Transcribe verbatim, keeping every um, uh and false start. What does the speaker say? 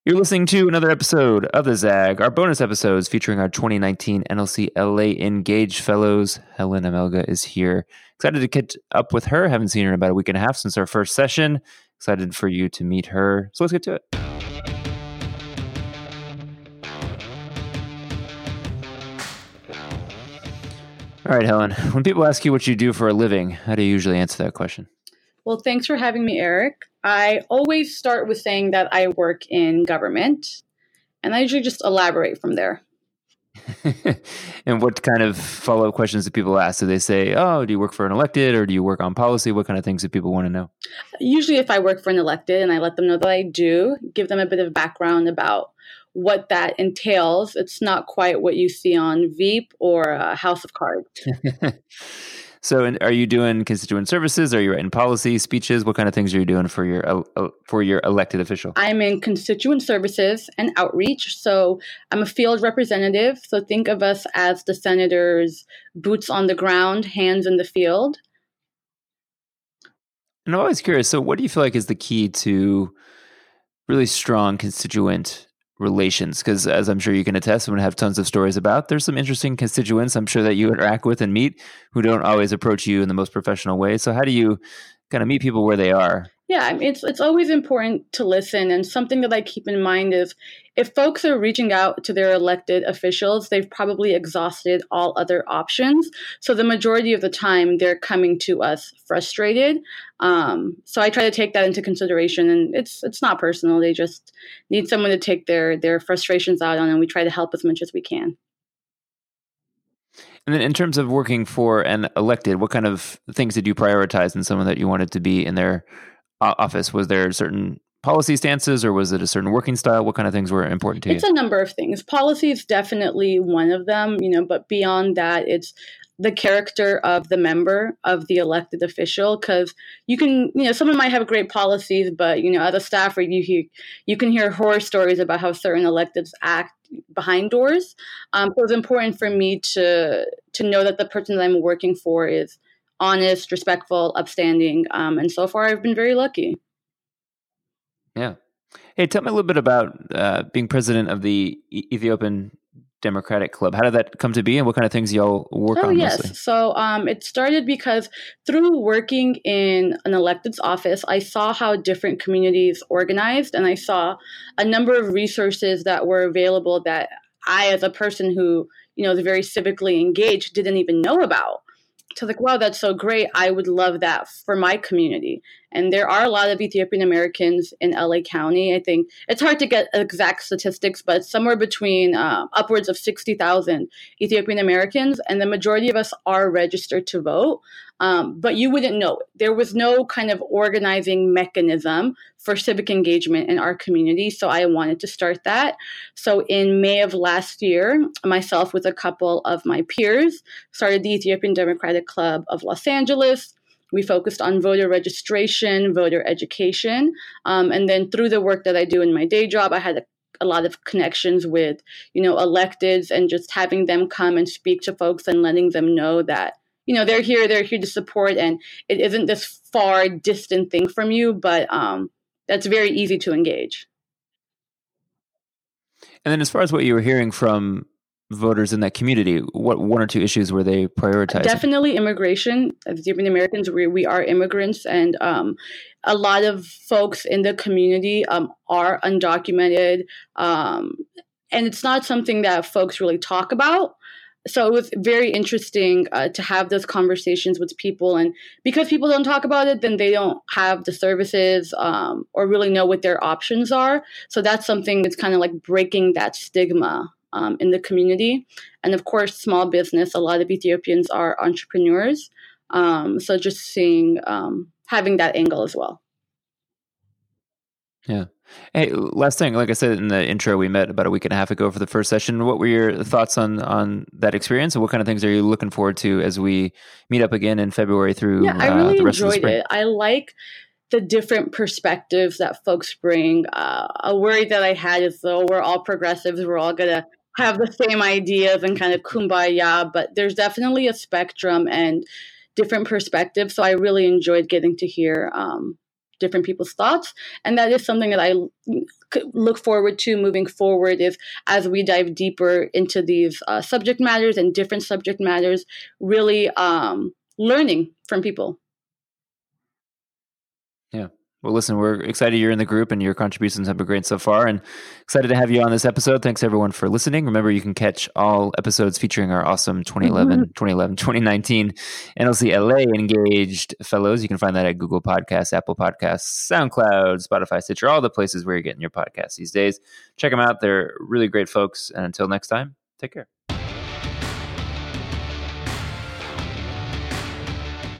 You're listening to another episode of The Zag, our bonus episodes featuring our twenty nineteen N L C L A Engage Fellows. Helen Amelga is here. Excited to catch up with her. Haven't seen her in about a week and a half since our first session. Excited for you to meet her. So let's get to it. All right, Helen. When people ask you what you do for a living, how do you usually answer that question? Well, thanks for having me, Eric. I always start with saying that I work in government, and I usually just elaborate from there. And what kind of follow-up questions do people ask? Do they say, oh, do you work for an elected, or do you work on policy? What kind of things do people want to know? Usually if I work for an elected and I let them know that I do, give them a bit of background about what that entails. It's not quite what you see on Veep or uh, House of Cards. So are you doing constituent services? Are you writing policy, speeches? What kind of things are you doing for your uh, for your elected official? I'm in constituent services and outreach. So I'm a field representative. So think of us as the senators' boots on the ground, hands in the field. And I'm always curious, so what do you feel like is the key to really strong constituent relations? Because as I'm sure you can attest, and have tons of stories about, there's some interesting constituents I'm sure that you interact with and meet who don't always approach you in the most professional way. So how do you kind of meet people where they are? Yeah, I mean, it's it's always important to listen. And something that I keep in mind is if folks are reaching out to their elected officials, they've probably exhausted all other options. So the majority of the time, they're coming to us frustrated. Um, so I try to take that into consideration. And it's it's not personal. They just need someone to take their their frustrations out on, and we try to help as much as we can. And then in terms of working for an elected, what kind of things did you prioritize in someone that you wanted to be in their office? Was there certain policy stances, or was it a certain working style? What kind of things were important to you? It's a number of things. Policy is definitely one of them, you know, but beyond that, it's the character of the member, of the elected official, because you can, you know, someone might have great policies, but, you know, as a staffer, you hear, you can hear horror stories about how certain electeds act behind doors. Um, so it's important for me to to know that the person that I'm working for is honest, respectful, upstanding. Um, and so far, I've been very lucky. Yeah. Hey, tell me a little bit about uh, being president of the e- Ethiopian Democratic Club. How did that come to be, and what kind of things y'all work oh, on? Oh, yes. Mostly? So um, it started because through working in an elected's office, I saw how different communities organized, and I saw a number of resources that were available that I, as a person who, you know, is very civically engaged, didn't even know about. So like, wow, that's so great. I would love that for my community. And there are a lot of Ethiopian Americans in L A County. I think it's hard to get exact statistics, but it's somewhere between uh, upwards of sixty thousand Ethiopian Americans. And the majority of us are registered to vote. Um, but you wouldn't know it. There was no kind of organizing mechanism for civic engagement in our community. So I wanted to start that. So in May of last year, myself with a couple of my peers started the Ethiopian Democratic Club of Los Angeles. We focused on voter registration, voter education. Um, and then through the work that I do in my day job, I had a a lot of connections with, you know, electeds, and just having them come and speak to folks and letting them know that, you know, they're here, they're here to support, and it isn't this far distant thing from you, but um, that's very easy to engage. And then as far as what you were hearing from voters in that community, what one or two issues were they prioritizing? Definitely immigration. As Ethiopian Americans, we, we are immigrants, and um, a lot of folks in the community um, are undocumented, um, and it's not something that folks really talk about. So it was very interesting uh, to have those conversations with people, and because people don't talk about it, then they don't have the services um, or really know what their options are. So that's something that's kind of like breaking that stigma Um, in the community. And of course, small business, a lot of Ethiopians are entrepreneurs. Um, so just seeing, um, having that angle as well. Yeah. Hey, last thing, like I said in the intro, we met about a week and a half ago for the first session. What were your thoughts on on that experience, and what kind of things are you looking forward to as we meet up again in February through yeah, I really uh, the rest enjoyed of the spring? it. I like the different perspectives that folks bring. Uh, a worry that I had is, though, we're all progressives, we're all going to have the same ideas and kind of kumbaya, but there's definitely a spectrum and different perspectives. So I really enjoyed getting to hear um, different people's thoughts. And that is something that I look forward to moving forward, is as we dive deeper into these uh, subject matters and different subject matters, really um, learning from people. Yeah. Well, listen, we're excited you're in the group and your contributions have been great so far, and excited to have you on this episode. Thanks everyone for listening. Remember, you can catch all episodes featuring our awesome twenty eleven, twenty eleven, twenty nineteen N L C L A Engaged Fellows. You can find that at Google Podcasts, Apple Podcasts, SoundCloud, Spotify, Stitcher, all the places where you're getting your podcasts these days. Check them out. They're really great folks. And until next time, take care.